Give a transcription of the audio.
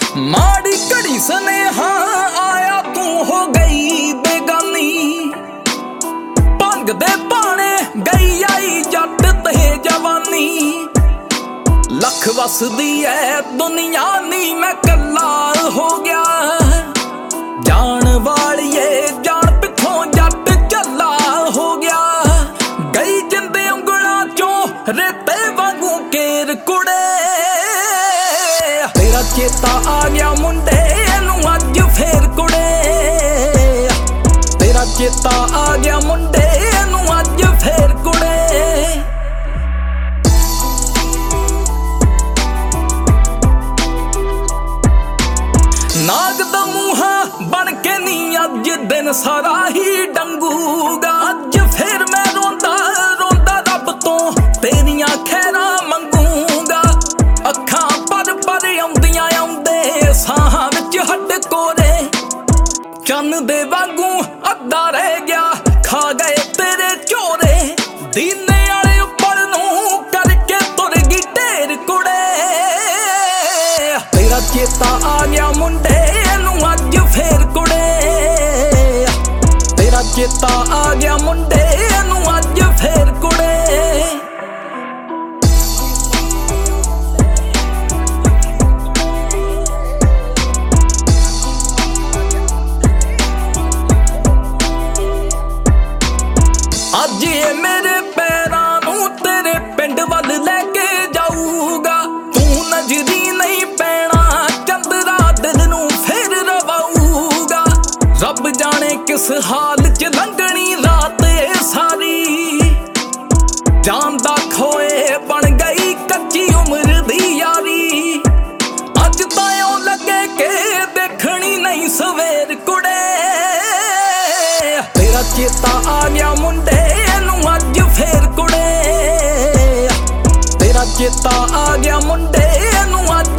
माड़ी घड़ी स्नेहा आया तू हो गई बेगानी। भंग दे पाने गई आई जट ते जवानी। लख वसदी है दुनिया नी मैं कला हो गया। जान वालिए जान पिछों जट चला हो गया। गई जिंदे उंगलां चों रेते वांगू केर कुड़े। तेरा चेता आ गया मुंडे नू अज फेर कुड़े। तेरा चेता आ गया मुंडे नू अज फेर कुड़े। नाग दा मूहा बन के नी अज दिन सारा ही डंगूगा। अज फिर मैं रोंदा रोंदा रब तो तेरियां खैरां मंगूगा। अखां पर आउंदियां आउंदे साहां विच हट कोरे। चन्न दे वांगू अद्धा रह गया खा गए तेरे चोरे। दीने वाले उपर नूं करके तुर गई ढेर कुड़े। तेरा चेता आ गया मुंडे नू अज फेर कुड़े। तेरा चेता आ गया मुंडे नू अज फेर कुड़े। अज ये मेरे पैरां नूं तेरे पिंड वल लैके जाऊगा। तू नजरी नहीं पैना चंदरा दिल नूं फिर रवाऊगा। रब जाने किस हाल च लंघनी रात सारी। जान दा खोए बन गई कच्ची उम्र दी यारी। अज तां लगे के देखनी नहीं सवेर कुड़े। तेरा चेता आ गया मुंडे नू अज फेर कुड़े। तेरा चेता आ गया मुंडे नू अज